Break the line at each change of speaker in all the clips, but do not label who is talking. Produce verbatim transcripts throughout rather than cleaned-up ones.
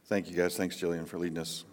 Thank you, guys. Thanks, Jillian, for leading us.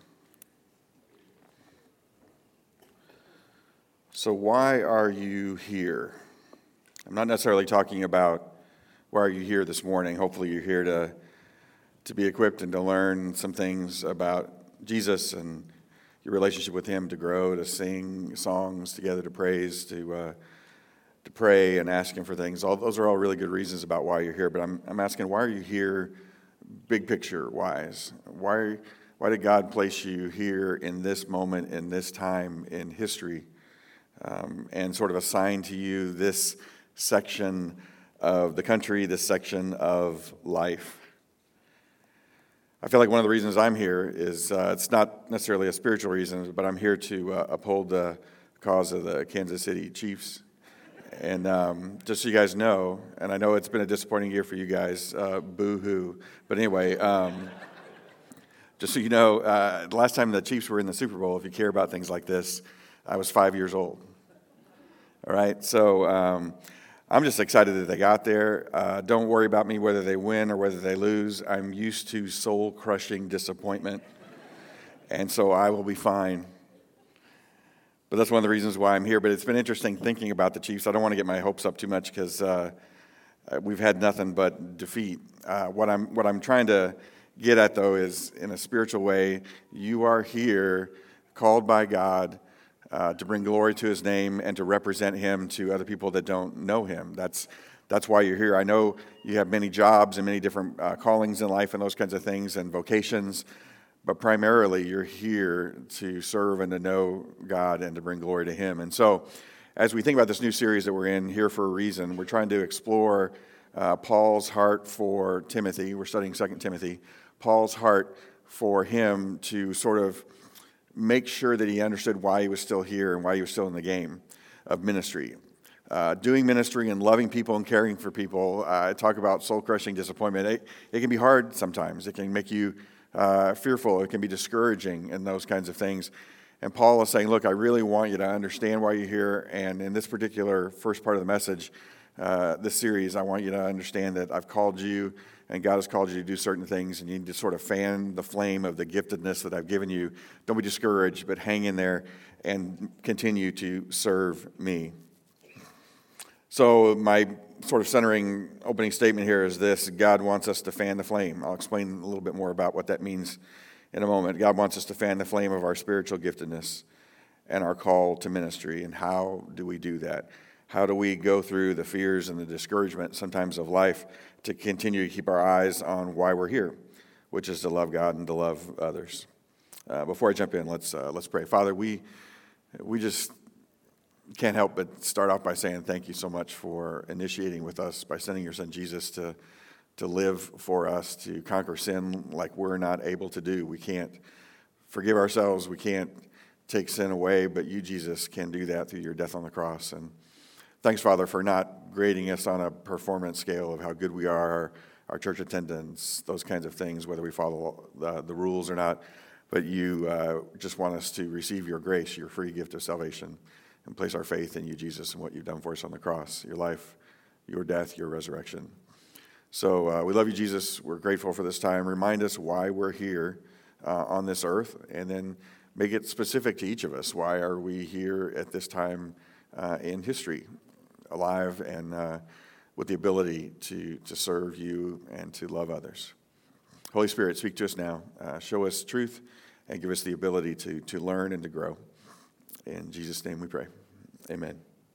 So why are you here? I'm not necessarily talking about why are you here this morning. Hopefully you're here to, to be equipped and to learn some things about Jesus and your relationship with him, to grow, to sing songs together, to praise, to uh, to pray and ask him for things. All those are all really good reasons about why you're here. But I'm I'm asking, why are you here, big picture wise? Why why did God place you here in this moment, in this time in history, um, and sort of assign to you this section of the country, this section of life? I feel like one of the reasons I'm here is uh, it's not necessarily a spiritual reason, but I'm here to uh, uphold the cause of the Kansas City Chiefs. And um, just so you guys know, and I know it's been a disappointing year for you guys, uh, boo-hoo. But anyway, um, just so you know, uh, the last time the Chiefs were in the Super Bowl, if you care about things like this, I was five years old. All right, so um, I'm just excited that they got there. Uh, don't worry about me whether they win or whether they lose. I'm used to soul-crushing disappointment, and so I will be fine. But that's one of the reasons why I'm here. But it's been interesting thinking about the Chiefs. I don't want to get my hopes up too much because uh, we've had nothing but defeat. Uh, what I'm what I'm trying to get at, though, is in a spiritual way, you are here called by God uh, to bring glory to his name and to represent him to other people that don't know him. That's that's why you're here. I know you have many jobs and many different uh, callings in life and those kinds of things and vocations. But primarily, you're here to serve and to know God and to bring glory to him. And so, as we think about this new series that we're in, Here for a Reason, we're trying to explore uh, Paul's heart for Timothy. We're studying Second Timothy. Paul's heart for him to sort of make sure that he understood why he was still here and why he was still in the game of ministry. Uh, doing ministry and loving people and caring for people. Uh, I talk about soul-crushing disappointment. It, it can be hard sometimes. It can make you Uh, fearful. It can be discouraging and those kinds of things. And Paul is saying, look, I really want you to understand why you're here. And in this particular first part of the message, uh, this series, I want you to understand that I've called you and God has called you to do certain things, and you need to sort of fan the flame of the giftedness that I've given you. Don't be discouraged, but hang in there and continue to serve me. So my sort of centering opening statement here is this: God wants us to fan the flame. I'll explain a little bit more about what that means in a moment. God wants us to fan the flame of our spiritual giftedness and our call to ministry. And how do we do that? How do we go through the fears and the discouragement sometimes of life to continue to keep our eyes on why we're here, which is to love God and to love others? Uh, before I jump in, let's uh, let's pray. Father, we we just can't help but start off by saying thank you so much for initiating with us by sending your son Jesus to to live for us, to conquer sin like we're not able to do. We can't forgive ourselves. We can't take sin away, but you, Jesus, can do that through your death on the cross. And thanks, Father, for not grading us on a performance scale of how good we are, our, our church attendance, those kinds of things, whether we follow the, the rules or not. But you uh, just want us to receive your grace, your free gift of salvation, and place our faith in you, Jesus, and what you've done for us on the cross, your life, your death, your resurrection. So uh, we love you, Jesus. We're grateful for this time. Remind us why we're here uh, on this earth, and then make it specific to each of us. Why are we here at this time uh, in history, alive and uh, with the ability to, to serve you and to love others? Holy Spirit, speak to us now. Uh, show us truth and give us the ability to, to learn and to grow. In Jesus' name we pray. Amen.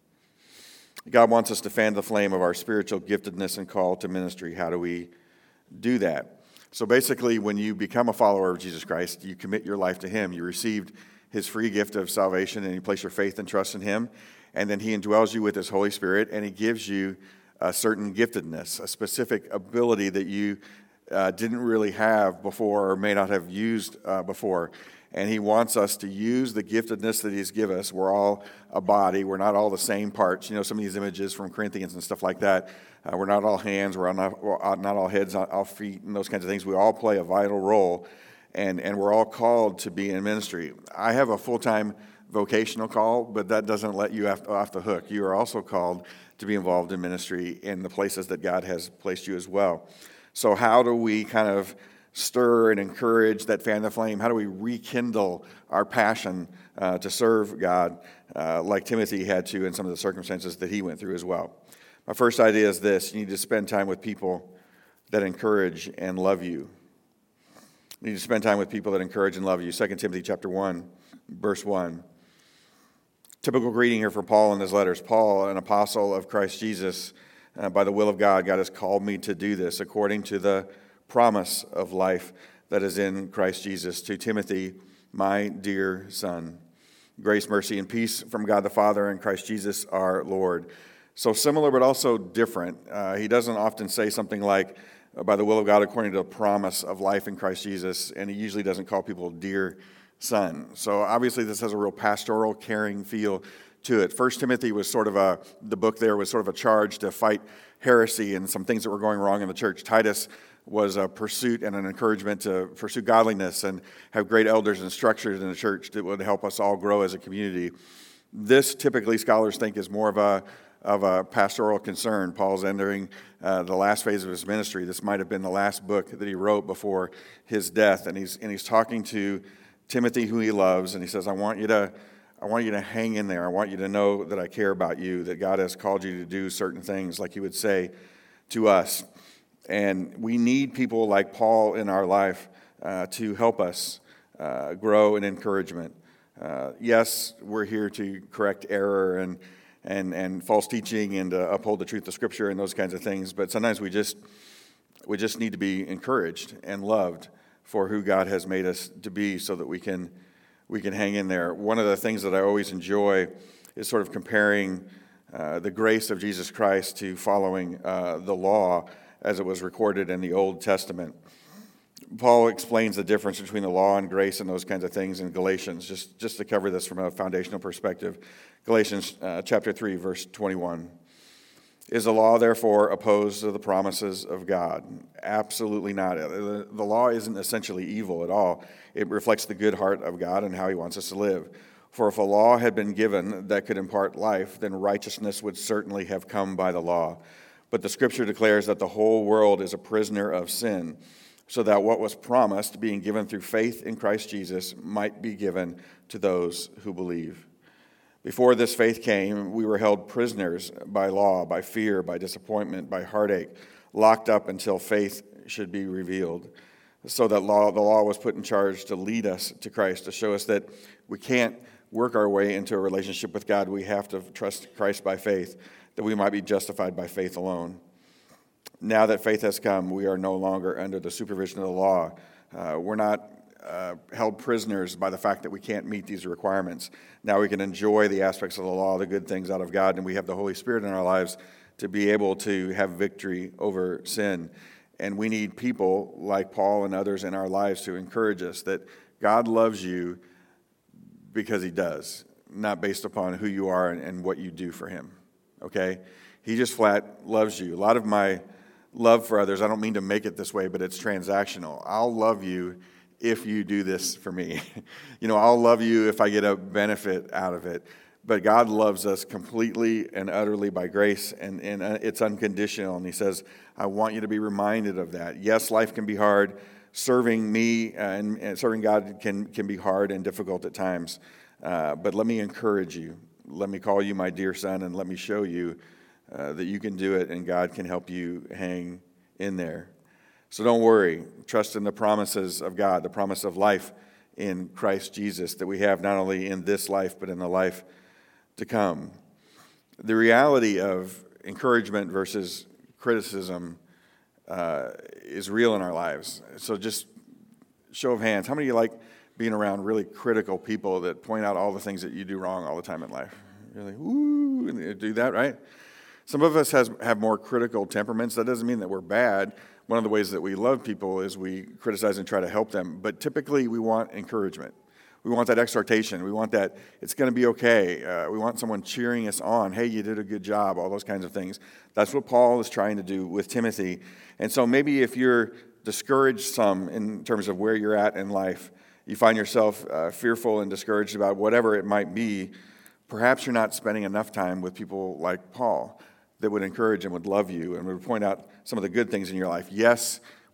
God wants us to fan the flame of our spiritual giftedness and call to ministry. How do we do that? So basically, when you become a follower of Jesus Christ, you commit your life to him. You received his free gift of salvation, and you place your faith and trust in him. And then he indwells you with his Holy Spirit, and he gives you a certain giftedness, a specific ability that you uh, didn't really have before or may not have used uh, before. And he wants us to use the giftedness that he's given us. We're all a body. We're not all the same parts. You know, some of these images from Corinthians and stuff like that. Uh, we're not all hands. We're not, we're not all heads, not all feet, and those kinds of things. We all play a vital role, and, and we're all called to be in ministry. I have a full-time vocational call, but that doesn't let you off, off the hook. You are also called to be involved in ministry in the places that God has placed you as well. So how do we kind of stir and encourage that fan the flame? How do we rekindle our passion uh, to serve God uh, like Timothy had to in some of the circumstances that he went through as well? My first idea is this: you need to spend time with people that encourage and love you. You need to spend time with people that encourage and love you. Second Timothy chapter one, verse one. Typical greeting here for Paul in his letters. Paul, an apostle of Christ Jesus, uh, by the will of God, God has called me to do this according to the promise of life that is in Christ Jesus. To Timothy, my dear son, grace, mercy, and peace from God the Father and Christ Jesus our Lord. So similar but also different. Uh, he doesn't often say something like, by the will of God according to the promise of life in Christ Jesus, and he usually doesn't call people dear son. So obviously this has a real pastoral, caring feel to it. First Timothy was sort of a, the book there was sort of a charge to fight heresy and some things that were going wrong in the church. Titus was a pursuit and an encouragement to pursue godliness and have great elders and structures in the church that would help us all grow as a community. This typically scholars think is more of a of a pastoral concern. Paul's entering uh, the last phase of his ministry. This might have been the last book that he wrote before his death, and he's and he's talking to Timothy, who he loves, and he says, "I want you to, I want you to hang in there. I want you to know that I care about you. That God has called you to do certain things, like He would say to us." And we need people like Paul in our life uh, to help us uh, grow in encouragement. Uh, yes, we're here to correct error and. And, and false teaching and uh, uphold the truth of Scripture and those kinds of things. But sometimes we just we just need to be encouraged and loved for who God has made us to be, so that we can we can hang in there. One of the things that I always enjoy is sort of comparing uh, the grace of Jesus Christ to following uh, the law as it was recorded in the Old Testament. Paul explains the difference between the law and grace and those kinds of things in Galatians, just, just to cover this from a foundational perspective. Galatians uh, chapter three, verse twenty-one. Is the law therefore opposed to the promises of God? Absolutely not. The, the law isn't essentially evil at all. It reflects the good heart of God and how He wants us to live. For if a law had been given that could impart life, then righteousness would certainly have come by the law. But the Scripture declares that the whole world is a prisoner of sin, so that what was promised, being given through faith in Christ Jesus, might be given to those who believe. Before this faith came, we were held prisoners by law, by fear, by disappointment, by heartache, locked up until faith should be revealed. So that law, the law was put in charge to lead us to Christ, to show us that we can't work our way into a relationship with God. We have to trust Christ by faith, that we might be justified by faith alone. Now that faith has come, we are no longer under the supervision of the law. Uh, we're not uh, held prisoners by the fact that we can't meet these requirements. Now we can enjoy the aspects of the law, the good things out of God, and we have the Holy Spirit in our lives to be able to have victory over sin. And we need people like Paul and others in our lives to encourage us that God loves you because He does, not based upon who you are and, and what you do for Him, okay? He just flat loves you. A lot of my love for others, I don't mean to make it this way, but it's transactional. I'll love you if you do this for me. You know, I'll love you if I get a benefit out of it. But God loves us completely and utterly by grace, and, and it's unconditional. And He says, I want you to be reminded of that. Yes, life can be hard. Serving me and, and serving God can, can be hard and difficult at times. Uh, but let me encourage you. Let me call you my dear son, and let me show you uh, that you can do it, and God can help you hang in there. So don't worry. Trust in the promises of God, the promise of life in Christ Jesus that we have not only in this life, but in the life to come. The reality of encouragement versus criticism uh, is real in our lives. So just show of hands, how many of you like being around really critical people that point out all the things that you do wrong all the time in life? You're like, ooh, and you do that, right? Some of us has, have more critical temperaments. That doesn't mean that we're bad. One of the ways that we love people is we criticize and try to help them. But typically we want encouragement. We want that exhortation. We want that it's going to be okay. Uh, we want someone cheering us on. Hey, you did a good job, all those kinds of things. That's what Paul is trying to do with Timothy. And so maybe if you're discouraged some in terms of where you're at in life, you find yourself uh, fearful and discouraged about whatever it might be, perhaps you're not spending enough time with people like Paul that would encourage and would love you and would point out some of the good things in your life. Yes,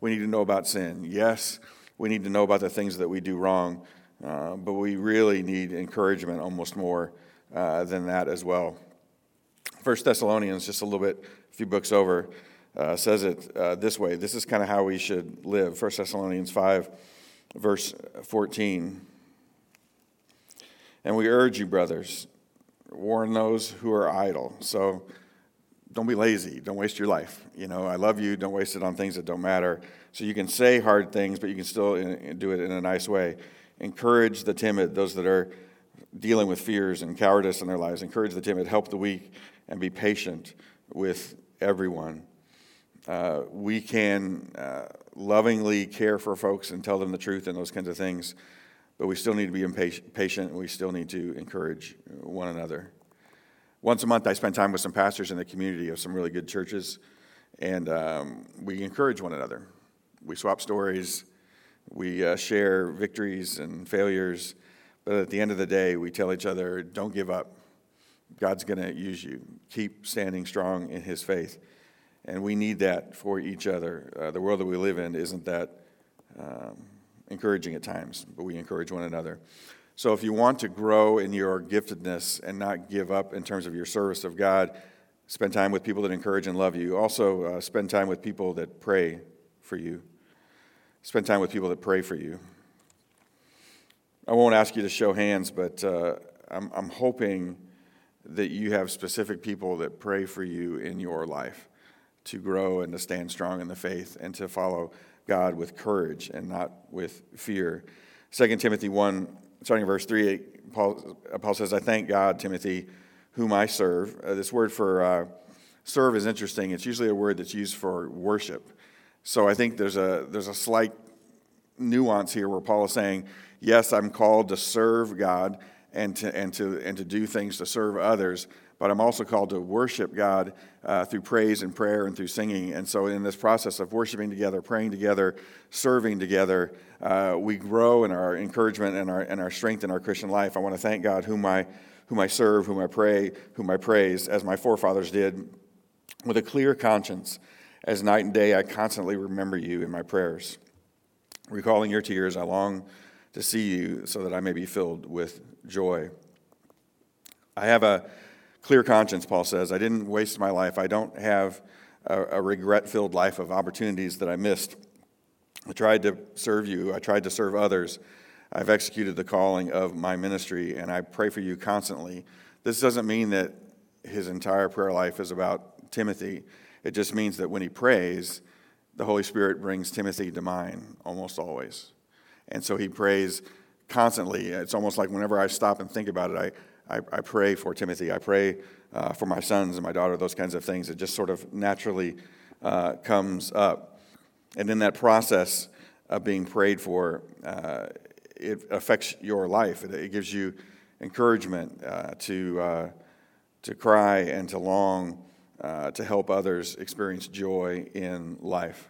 we need to know about sin. Yes, we need to know about the things that we do wrong, uh, but we really need encouragement almost more uh, than that as well. First Thessalonians, just a little bit, a few books over, uh, says it uh, this way. This is kind of how we should live. First Thessalonians five, verse fourteen. And we urge you, brothers, warn those who are idle. So don't be lazy. Don't waste your life. You know, I love you. Don't waste it on things that don't matter. So you can say hard things, but you can still do it in a nice way. Encourage the timid, those that are dealing with fears and cowardice in their lives. Encourage the timid, help the weak, and be patient with everyone. Uh, we can uh, lovingly care for folks and tell them the truth and those kinds of things, but we still need to be impatient, patient, and we still need to encourage one another. Once a month, I spend time with some pastors in the community of some really good churches, and um, we encourage one another. We swap stories, we uh, share victories and failures, but at the end of the day, we tell each other, don't give up. God's going to use you. Keep standing strong in his faith. And we need that for each other. Uh, the world that we live in isn't that um, encouraging at times, but we encourage one another. So if you want to grow in your giftedness and not give up in terms of your service of God, spend time with people that encourage and love you. Also, uh, spend time with people that pray for you. Spend time with people that pray for you. I won't ask you to show hands, but uh, I'm, I'm hoping that you have specific people that pray for you in your life to grow and to stand strong in the faith and to follow God with courage and not with fear. Second Timothy one, starting in verse three, Paul, Paul says, I thank God, Timothy, whom I serve. Uh, this word for uh, serve is interesting. It's usually a word that's used for worship. So I think there's a there's a slight nuance here where Paul is saying, yes, I'm called to serve God and to and to and to do things to serve others, but I'm also called to worship God uh, through praise and prayer and through singing. And so in this process of worshiping together, praying together, serving together, uh, we grow in our encouragement and our and our strength in our Christian life. I want to thank God whom I whom I serve, whom I pray, whom I praise, as my forefathers did, with a clear conscience. As night and day, I constantly remember you in my prayers. Recalling your tears, I long to see you so that I may be filled with joy. I have a clear conscience, Paul says. I didn't waste my life. I don't have a, a regret-filled life of opportunities that I missed. I tried to serve you. I tried to serve others. I've executed the calling of my ministry, and I pray for you constantly. This doesn't mean that his entire prayer life is about Timothy. It just means that when he prays, the Holy Spirit brings Timothy to mind almost always. And so he prays constantly. It's almost like whenever I stop and think about it, I, I, I pray for Timothy. I pray uh, for my sons and my daughter, those kinds of things. It just sort of naturally uh, comes up. And in that process of being prayed for, uh, it affects your life. It, it gives you encouragement uh, to uh, to cry and to long uh, to help others experience joy in life.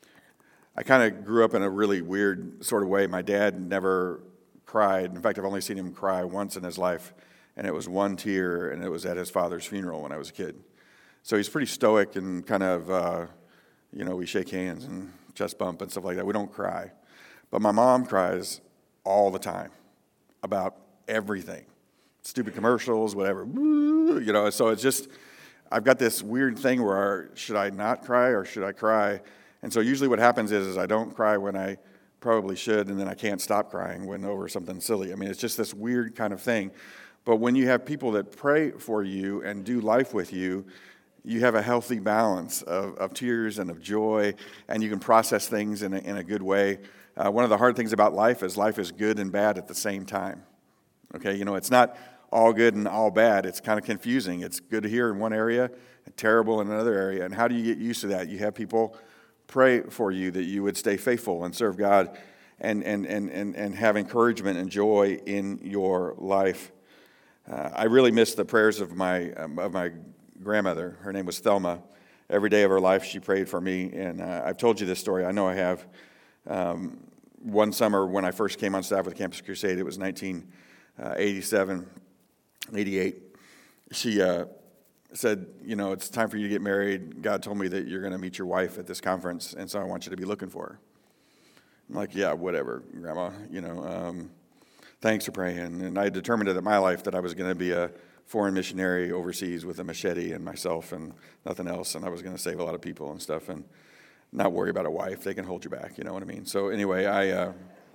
I kind of grew up in a really weird sort of way. My dad never cried. In fact, I've only seen him cry once in his life, and it was one tear, and it was at his father's funeral when I was a kid. So he's pretty stoic and kind of, uh, you know, we shake hands and chest bump and stuff like that. We don't cry. But my mom cries all the time about everything. Stupid commercials, whatever. You know, so it's just, I've got this weird thing where should I not cry or should I cry? And so usually what happens is, is I don't cry when I probably should, and then I can't stop crying when over something silly. I mean, it's just this weird kind of thing. But when you have people that pray for you and do life with you, you have a healthy balance of, of tears and of joy, and you can process things in a, in a good way. Uh, one of the hard things about life is life is good and bad at the same time. Okay, you know, it's not all good and all bad. It's kind of confusing. It's good to hear in one area and terrible in another area. And how do you get used to that? You have people pray for you that you would stay faithful and serve God and and and and, and have encouragement and joy in your life. Uh, I really miss the prayers of my um, of my grandmother. Her name was Thelma. Every day of her life, she prayed for me. And uh, I've told you this story. I know I have. Um, one summer when I first came on staff with Campus Crusade, it was nineteen eighty-seven, eighty-eight. She uh, said, you know, it's time for you to get married. God told me that you're going to meet your wife at this conference, and so I want you to be looking for her. I'm like, yeah, whatever, Grandma, you know, um, thanks for praying. And I determined in my life that I was going to be a foreign missionary overseas with a machete and myself and nothing else, and I was going to save a lot of people and stuff and not worry about a wife. They can hold you back, you know what I mean? So anyway, I uh,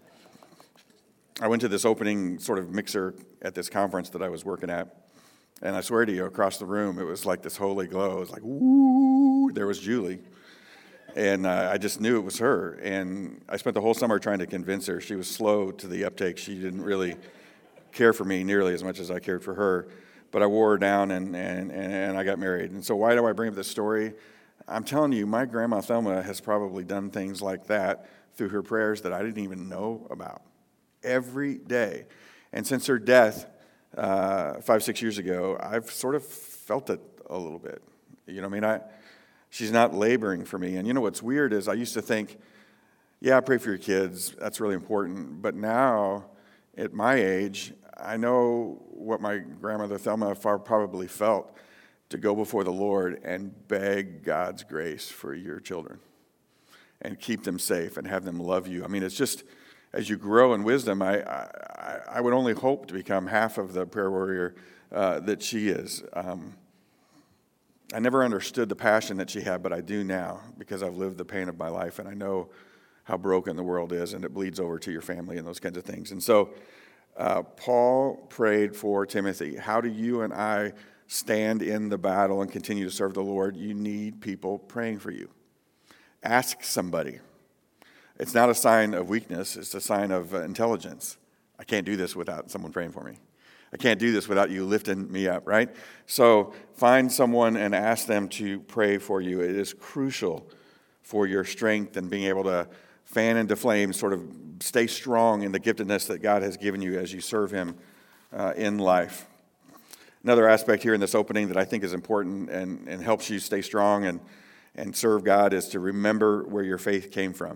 I went to this opening sort of mixer at this conference that I was working at, and I swear to you, across the room, it was like this holy glow. It was like, woo, there was Julie. And uh, I just knew it was her. And I spent the whole summer trying to convince her. She was slow to the uptake. She didn't really care for me nearly as much as I cared for her. But I wore her down, and, and, and I got married. And so why do I bring up this story? I'm telling you, my grandma Thelma has probably done things like that through her prayers that I didn't even know about every day. And since her death uh, five, six years ago, I've sort of felt it a little bit. You know what I mean? I... She's not laboring for me. And you know what's weird is I used to think, yeah, pray for your kids. That's really important. But now, at my age, I know what my grandmother Thelma probably felt to go before the Lord and beg God's grace for your children and keep them safe and have them love you. I mean, it's just, as you grow in wisdom, I I, I would only hope to become half of the prayer warrior uh, that she is. Um, I never understood the passion that she had, but I do now because I've lived the pain of my life, and I know how broken the world is, and it bleeds over to your family and those kinds of things. And so uh, Paul prayed for Timothy. How do you and I stand in the battle and continue to serve the Lord? You need people praying for you. Ask somebody. It's not a sign of weakness. It's a sign of uh, intelligence. I can't do this without someone praying for me. I can't do this without you lifting me up, right? So find someone and ask them to pray for you. It is crucial for your strength and being able to fan into flame, sort of stay strong in the giftedness that God has given you as you serve him uh, in life. Another aspect here in this opening that I think is important and, and helps you stay strong and, and serve God is to remember where your faith came from.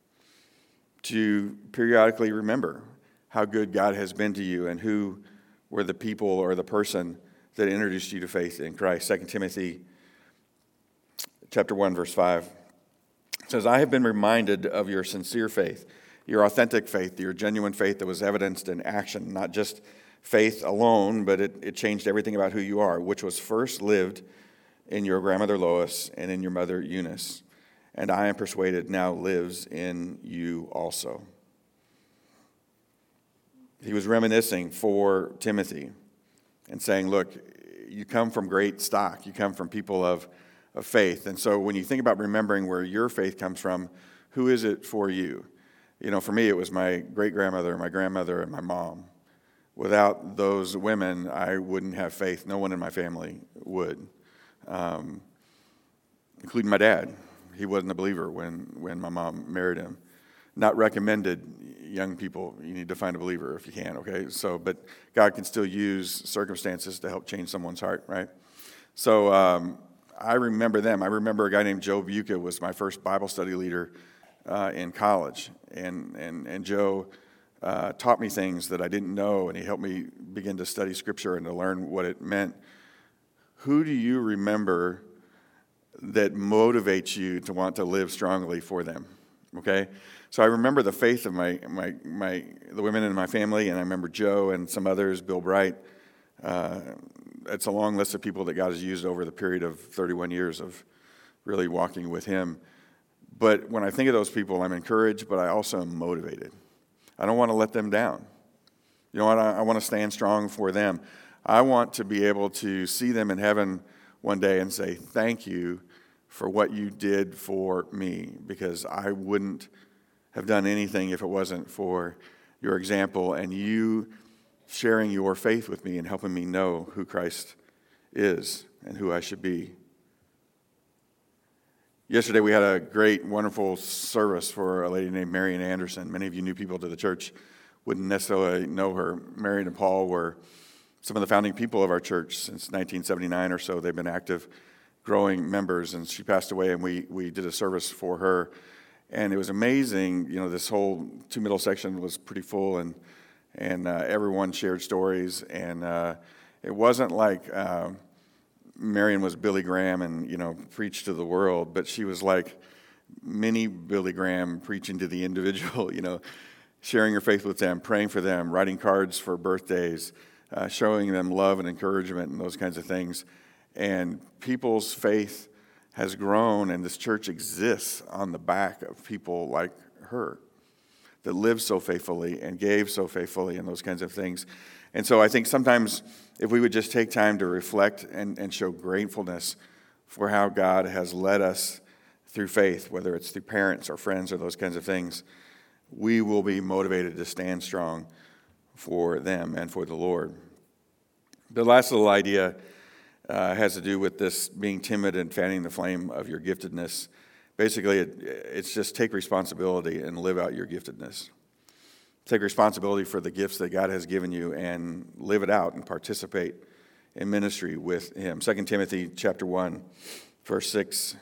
To periodically remember how good God has been to you and who were the people or the person that introduced you to faith in Christ. Second Timothy chapter one, verse five says, I have been reminded of your sincere faith, your authentic faith, your genuine faith that was evidenced in action, not just faith alone, but it, it changed everything about who you are, which was first lived in your grandmother Lois and in your mother Eunice, and I am persuaded now lives in you also. He was reminiscing for Timothy and saying, look, you come from great stock. You come from people of, of faith. And so when you think about remembering where your faith comes from, who is it for you? You know, for me, it was my great-grandmother, my grandmother, and my mom. Without those women, I wouldn't have faith. No one in my family would, um, including my dad. He wasn't a believer when, when my mom married him. Not recommended, young people. You need to find a believer if you can, okay? So, but God can still use circumstances to help change someone's heart, right? So um, I remember them. I remember a guy named Joe Buca was my first Bible study leader uh, in college. And, and, and Joe uh, taught me things that I didn't know, and he helped me begin to study Scripture and to learn what it meant. Who do you remember that motivates you to want to live strongly for them, okay? So I remember the faith of my, my, my the women in my family, and I remember Joe and some others, Bill Bright. Uh, it's a long list of people that God has used over the period of thirty-one years of really walking with him. But when I think of those people, I'm encouraged, but I also am motivated. I don't want to let them down. You know what? I, I want to stand strong for them. I want to be able to see them in heaven one day and say, thank you for what you did for me, because I wouldn't have done anything if it wasn't for your example and you sharing your faith with me and helping me know who Christ is and who I should be. Yesterday we had a great, wonderful service for a lady named Marian Anderson. Many of you new people to the church wouldn't necessarily know her. Marian and Paul were some of the founding people of our church since nineteen seventy-nine or so. They've been active, growing members, and she passed away, and we, we did a service for her. And it was amazing, you know, this whole two middle section was pretty full, and and uh, everyone shared stories. And uh, it wasn't like uh, Marion was Billy Graham and, you know, preached to the world, but she was like mini Billy Graham preaching to the individual, you know, sharing her faith with them, praying for them, writing cards for birthdays, uh, showing them love and encouragement and those kinds of things. And people's faith has grown, and this church exists on the back of people like her that lived so faithfully and gave so faithfully and those kinds of things. And so I think sometimes if we would just take time to reflect and, and show gratefulness for how God has led us through faith, whether it's through parents or friends or those kinds of things, we will be motivated to stand strong for them and for the Lord. The last little idea uh, has to do with this being timid and fanning the flame of your giftedness. Basically, it, it's just take responsibility and live out your giftedness. Take responsibility for the gifts that God has given you and live it out and participate in ministry with Him. Second Timothy chapter one, verse six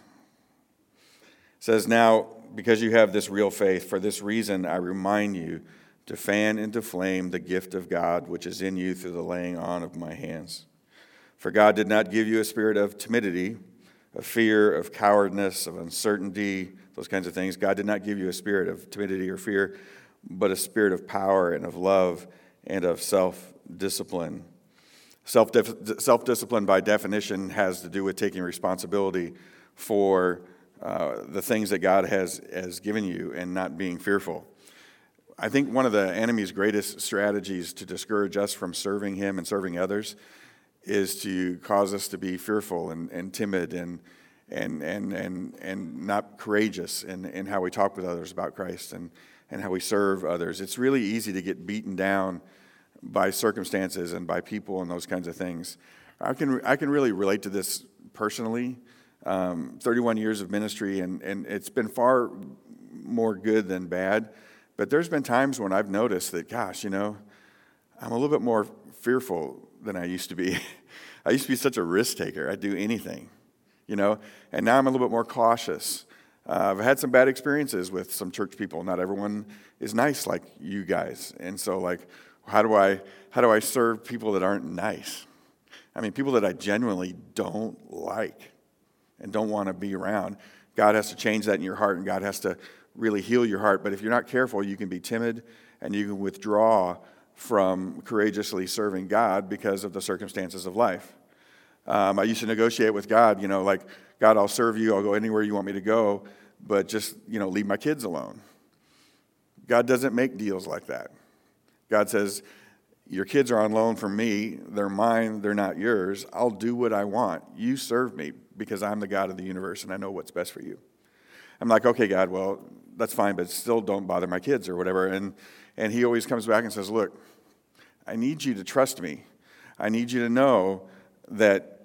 says, "Now, because you have this real faith, for this reason I remind you to fan into flame the gift of God which is in you through the laying on of my hands. For God did not give you a spirit of timidity, of fear, of cowardness, of uncertainty," those kinds of things. God did not give you a spirit of timidity or fear, but a spirit of power and of love and of self-discipline. Self self-discipline, by definition, has to do with taking responsibility for uh, the things that God has, has given you and not being fearful. I think one of the enemy's greatest strategies to discourage us from serving him and serving others is to cause us to be fearful and, and timid and and and and and not courageous in, in how we talk with others about Christ and, and how we serve others. It's really easy to get beaten down by circumstances and by people and those kinds of things. I can I can really relate to this personally. Um, thirty-one years of ministry, and, and it's been far more good than bad. But there's been times when I've noticed that, gosh, you know, I'm a little bit more fearful than I used to be. I used to be such a risk taker. I'd do anything, you know, and now I'm a little bit more cautious. Uh, I've had some bad experiences with some church people. Not everyone is nice like you guys. And so, like, how do I how do I serve people that aren't nice? I mean, people that I genuinely don't like and don't want to be around. God has to change that in your heart, and God has to really heal your heart. But if you're not careful, you can be timid and you can withdraw from courageously serving God because of the circumstances of life. Um, I used to negotiate with God, you know, like, God, I'll serve you, I'll go anywhere you want me to go, but just, you know, leave my kids alone. God doesn't make deals like that. God says, your kids are on loan from me, they're mine, they're not yours. I'll do what I want. You serve me because I'm the God of the universe and I know what's best for you. I'm like, okay, God, well, that's fine, but still don't bother my kids or whatever. And and he always comes back and says, look, I need you to trust me. I need you to know that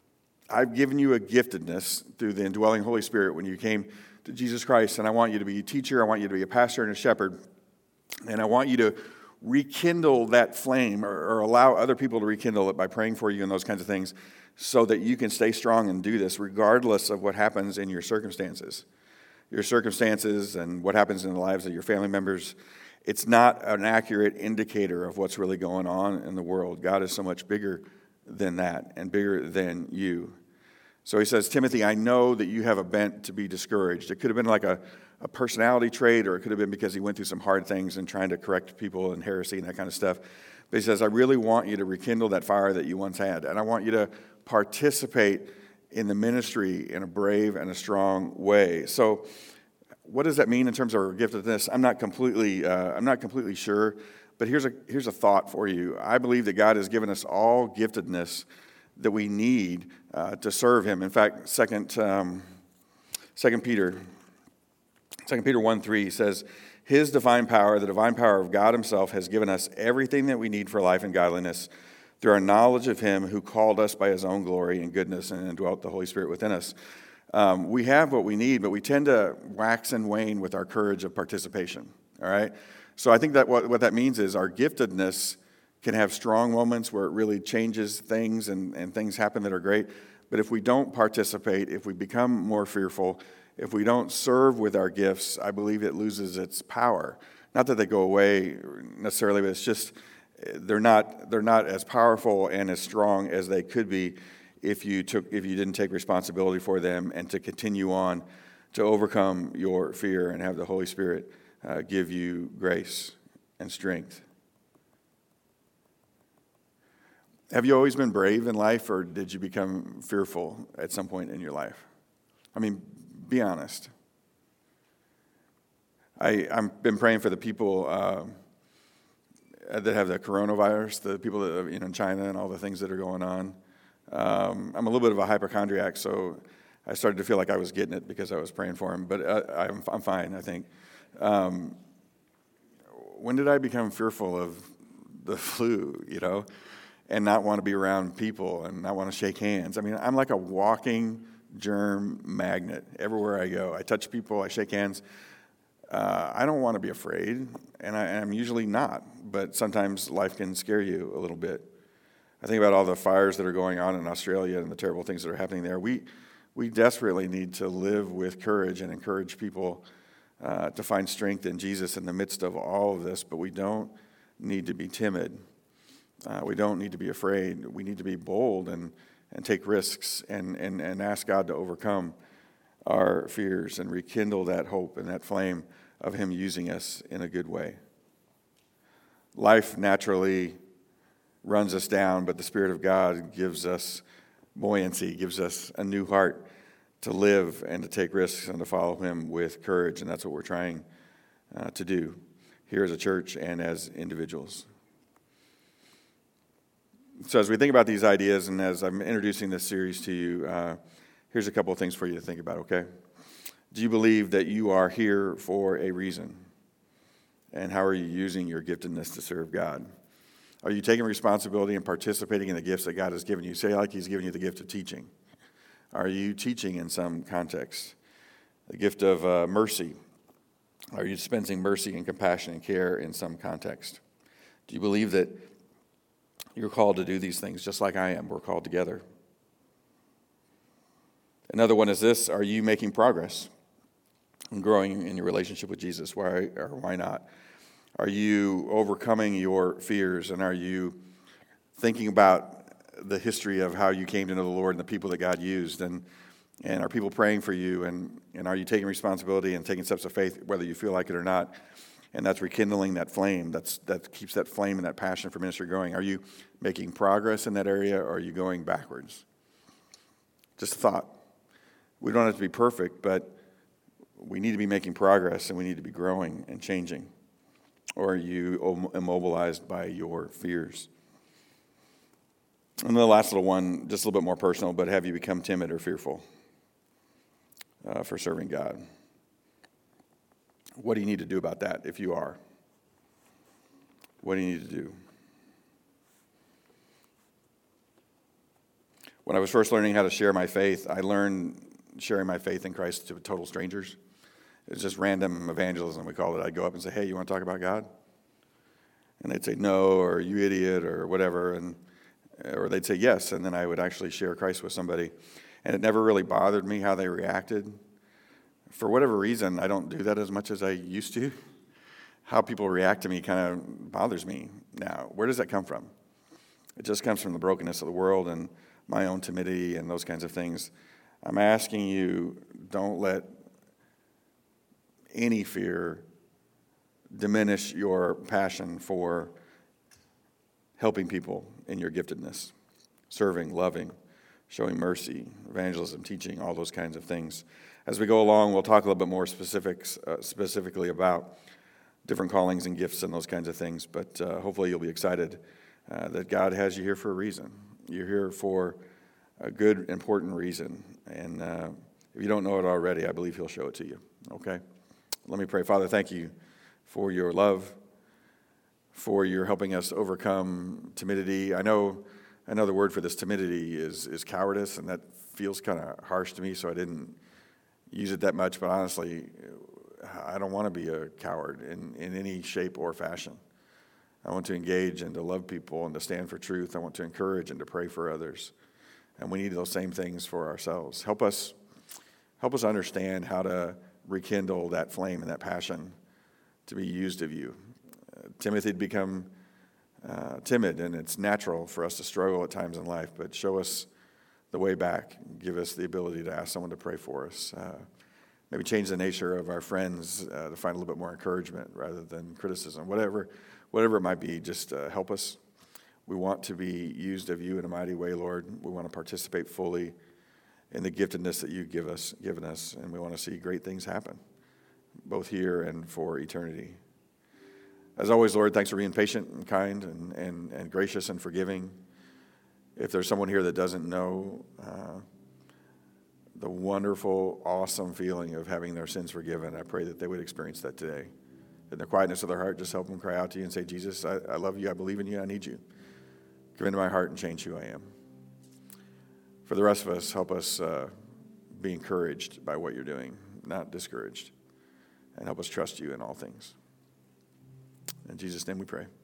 I've given you a giftedness through the indwelling Holy Spirit when you came to Jesus Christ, and I want you to be a teacher, I want you to be a pastor and a shepherd, and I want you to rekindle that flame or, or allow other people to rekindle it by praying for you and those kinds of things so that you can stay strong and do this regardless of what happens in your circumstances. Your circumstances and what happens in the lives of your family members, it's not an accurate indicator of what's really going on in the world. God is so much bigger than that and bigger than you. So he says, Timothy, I know that you have a bent to be discouraged. It could have been like a, a personality trait, or it could have been because he went through some hard things and trying to correct people and heresy and that kind of stuff. But he says, I really want you to rekindle that fire that you once had. And I want you to participate in the ministry in a brave and a strong way. So what does that mean in terms of our giftedness? I'm not completely, uh, I'm not completely sure, but here's a here's a thought for you. I believe that God has given us all giftedness that we need uh, to serve Him. In fact, Second um, Second Peter, Second Peter one three says, His divine power, the divine power of God Himself, has given us everything that we need for life and godliness through our knowledge of Him who called us by His own glory and goodness and indwelt the Holy Spirit within us. Um, we have what we need, but we tend to wax and wane with our courage of participation, all right? So I think that what, what that means is our giftedness can have strong moments where it really changes things and, and things happen that are great. But if we don't participate, if we become more fearful, if we don't serve with our gifts, I believe it loses its power. Not that they go away necessarily, but it's just they're not they're not as powerful and as strong as they could be if you took if you didn't take responsibility for them, and to continue on to overcome your fear and have the Holy Spirit uh, give you grace and strength. Have you always been brave in life, or did you become fearful at some point in your life? I mean, be honest. I, I've been praying for the people uh, that have the coronavirus, the people that are, you know, in China and all the things that are going on. Um, I'm a little bit of a hypochondriac, so I started to feel like I was getting it because I was praying for them. But uh, I'm, I'm fine, I think. Um, when did I become fearful of the flu, you know? And not want to be around people and not want to shake hands. I mean, I'm like a walking germ magnet everywhere I go. I touch people, I shake hands. Uh, I don't want to be afraid, and I, I'm usually not, but sometimes life can scare you a little bit. I think about all the fires that are going on in Australia and the terrible things that are happening there. We, we desperately need to live with courage and encourage people uh, to find strength in Jesus in the midst of all of this, but we don't need to be timid. Uh, we don't need to be afraid. We need to be bold and, and take risks and, and, and ask God to overcome our fears and rekindle that hope and that flame of Him using us in a good way. Life naturally runs us down, but the Spirit of God gives us buoyancy, gives us a new heart to live and to take risks and to follow Him with courage, and that's what we're trying uh, to do here as a church and as individuals. So as we think about these ideas and as I'm introducing this series to you, uh, here's a couple of things for you to think about, okay? Do you believe that you are here for a reason? And how are you using your giftedness to serve God? Are you taking responsibility and participating in the gifts that God has given you? Say like He's given you the gift of teaching. Are you teaching in some context? The gift of uh, mercy. Are you dispensing mercy and compassion and care in some context? Do you believe that you're called to do these things just like I am? We're called together. Another one is this: are you making progress and growing in your relationship with Jesus? Why or why not? Are you overcoming your fears, and are you thinking about the history of how you came to know the Lord and the people that God used? And and are people praying for you? And, and are you taking responsibility and taking steps of faith, whether you feel like it or not? And that's rekindling that flame. That's that keeps that flame and that passion for ministry going. Are you making progress in that area, or are you going backwards? Just a thought. We don't have to be perfect, but we need to be making progress, and we need to be growing and changing. Or are you immobilized by your fears? And then the last little one, just a little bit more personal, but have you become timid or fearful uh, for serving God? What do you need to do about that if you are? What do you need to do? When I was first learning how to share my faith, I learned sharing my faith in Christ to total strangers. It's just random evangelism, we call it. I'd go up and say, hey, you want to talk about God? And they'd say no, or you idiot, or whatever, and or they'd say yes, and then I would actually share Christ with somebody. And it never really bothered me how they reacted. For whatever reason, I don't do that as much as I used to. How people react to me kind of bothers me now. Where does that come from? It just comes from the brokenness of the world and my own timidity and those kinds of things. I'm asking you, don't let any fear diminish your passion for helping people in your giftedness, serving, loving, showing mercy, evangelism, teaching, all those kinds of things. As we go along, we'll talk a little bit more specifics, uh, specifically about different callings and gifts and those kinds of things, but uh, hopefully you'll be excited uh, that God has you here for a reason. You're here for a good, important reason, and uh, if you don't know it already, I believe He'll show it to you, okay? Let me pray. Father, thank you for your love, for your helping us overcome timidity. I know another word for this timidity is, is cowardice, and that feels kind of harsh to me, so I didn't use it that much, but honestly, I don't want to be a coward in, in any shape or fashion. I want to engage and to love people and to stand for truth. I want to encourage and to pray for others. And we need those same things for ourselves. Help us, help us understand how to rekindle that flame and that passion to be used of you. Uh, Timothy had become uh, timid, and it's natural for us to struggle at times in life, but show us the way back. Give us the ability to ask someone to pray for us. Uh, maybe change the nature of our friends uh, to find a little bit more encouragement rather than criticism. Whatever, whatever it might be, just uh, help us. We want to be used of you in a mighty way, Lord. We want to participate fully in the giftedness that you've give us, given us, and we want to see great things happen, both here and for eternity. As always, Lord, thanks for being patient and kind and, and, and gracious and forgiving. If there's someone here that doesn't know uh, the wonderful, awesome feeling of having their sins forgiven, I pray that they would experience that today. In the quietness of their heart, just help them cry out to you and say, Jesus, I, I love you, I believe in you, I need you. Come into my heart and change who I am. For the rest of us, help us uh, be encouraged by what you're doing, not discouraged. And help us trust you in all things. In Jesus' name we pray.